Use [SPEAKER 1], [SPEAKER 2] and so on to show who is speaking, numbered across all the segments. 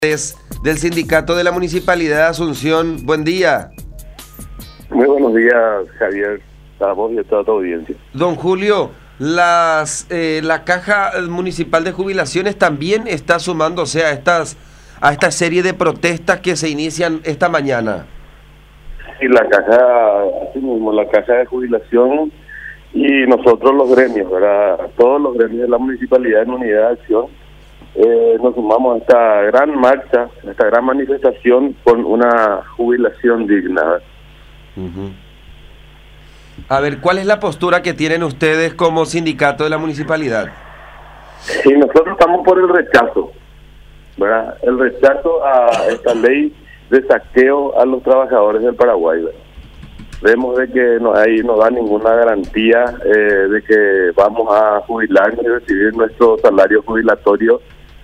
[SPEAKER 1] Del sindicato de la Municipalidad de Asunción. Buen día.
[SPEAKER 2] Muy buenos días, Javier, a vos y a toda tu audiencia.
[SPEAKER 1] Don Julio, la Caja Municipal de Jubilaciones también está sumándose a esta serie de protestas que se inician esta mañana.
[SPEAKER 2] Sí, la Caja, así mismo, la Caja de Jubilación y nosotros los gremios, ¿verdad? Todos los gremios de la Municipalidad en unidad de acción, nos sumamos a esta gran marcha, a esta gran manifestación con una jubilación digna.
[SPEAKER 1] A ver, ¿cuál es la postura que tienen ustedes como sindicato de la municipalidad?
[SPEAKER 2] Sí, nosotros estamos por el rechazo, ¿verdad? El rechazo a esta ley de saqueo a los trabajadores del Paraguay, ¿verdad? Vemos de que ahí no da ninguna garantía de que vamos a jubilarnos y recibir nuestro salario jubilatorio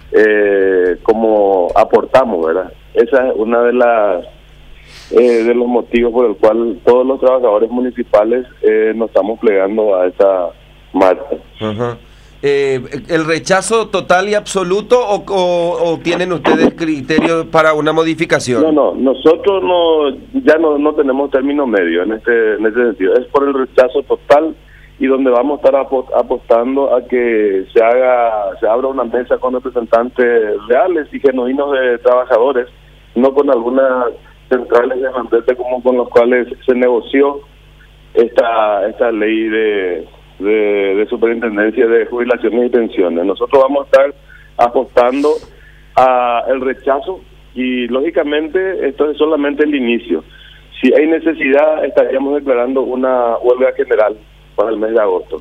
[SPEAKER 2] como aportamos, ¿verdad? Esa es una de los motivos por el cual todos los trabajadores municipales nos estamos plegando a esa marcha.
[SPEAKER 1] ¿El rechazo total y absoluto o tienen ustedes criterios para una modificación?
[SPEAKER 2] No, nosotros ya no tenemos término medio en ese sentido. Es por el rechazo total y donde vamos a estar apostando a que se abra una mesa con representantes reales y genuinos de trabajadores, no con algunas centrales de mandete como con los cuales se negoció esta ley de superintendencia de jubilaciones y pensiones. Nosotros vamos a estar apostando a el rechazo y lógicamente esto es solamente el inicio. Si hay necesidad estaríamos declarando una huelga general para el mes de agosto.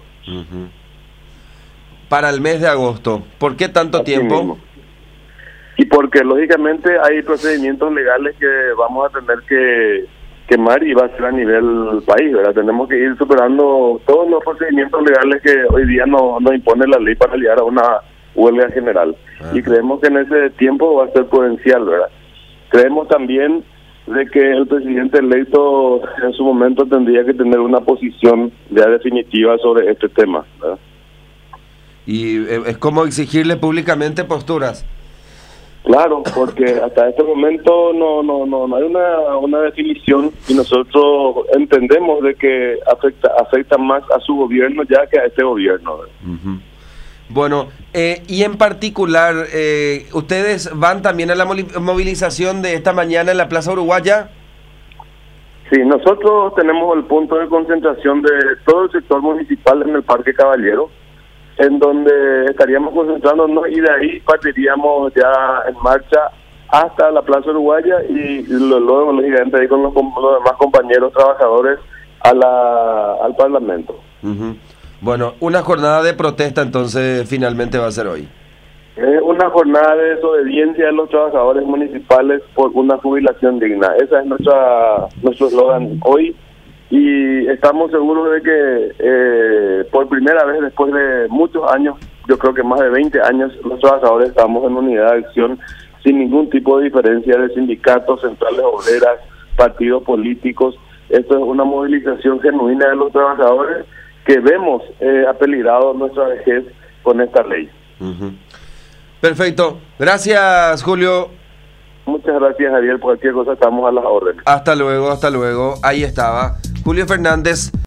[SPEAKER 1] Para el mes de agosto. ¿Por qué tanto tiempo?
[SPEAKER 2] Mismo. Y porque lógicamente hay procedimientos legales que vamos a tener que quemar y va a ser a nivel país, ¿verdad? Tenemos que ir superando todos los procedimientos legales que hoy día nos impone la ley para llegar a una huelga general. Y creemos que en ese tiempo va a ser prudencial, ¿verdad? Creemos también de que el presidente electo en su momento tendría que tener una posición ya definitiva sobre este tema, ¿verdad?
[SPEAKER 1] Y es como exigirle públicamente posturas.
[SPEAKER 2] Claro, porque hasta este momento no hay una definición y nosotros entendemos de que afecta más a su gobierno ya que a este gobierno.
[SPEAKER 1] Bueno, y en particular, ¿ustedes van también a la movilización de esta mañana en la Plaza Uruguaya?
[SPEAKER 2] Sí, nosotros tenemos el punto de concentración de todo el sector municipal en el Parque Caballero, en donde estaríamos concentrándonos y de ahí partiríamos ya en marcha hasta la Plaza Uruguaya y luego lógicamente ahí con los demás compañeros trabajadores al Parlamento.
[SPEAKER 1] Bueno, una jornada de protesta entonces finalmente va a ser hoy.
[SPEAKER 2] Es una jornada de desobediencia de los trabajadores municipales por una jubilación digna. Ese es nuestro eslogan hoy. Y estamos seguros de que por primera vez después de muchos años, yo creo que más de 20 años, los trabajadores estamos en unidad de acción sin ningún tipo de diferencia de sindicatos, centrales obreras, partidos políticos. Esto es una movilización genuina de los trabajadores que vemos apeligrado nuestra vejez con esta ley.
[SPEAKER 1] Perfecto. Gracias, Julio.
[SPEAKER 2] Muchas gracias, Javier. Por cualquier cosa estamos a las órdenes.
[SPEAKER 1] Hasta luego, hasta luego. Ahí estaba Julio Fernández.